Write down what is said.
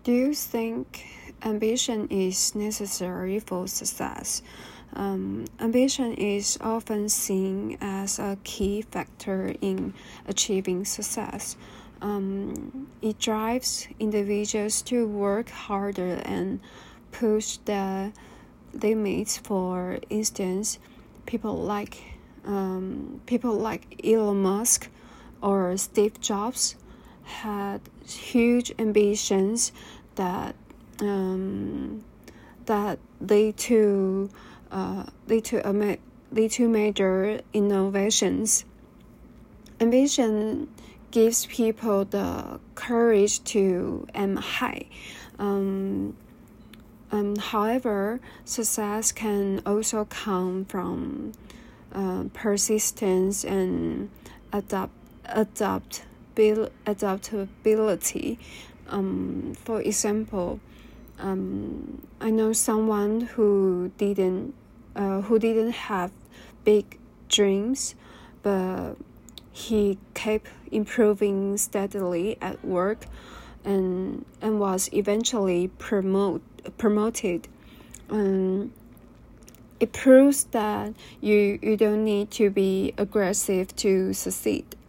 Do you think ambition is necessary for success? Ambition is often seen as a key factor in achieving success. It drives individuals to work harder and push the limits. For instance, people like Elon Musk or Steve Jobs had huge ambitions that lead to major innovations. Ambition gives people the courage to aim high. However, success can also come from persistence and adaptability. For example, I know someone who didn't have big dreams, but he kept improving steadily at work and was eventually promoted. It proves that you don't need to be aggressive to succeed.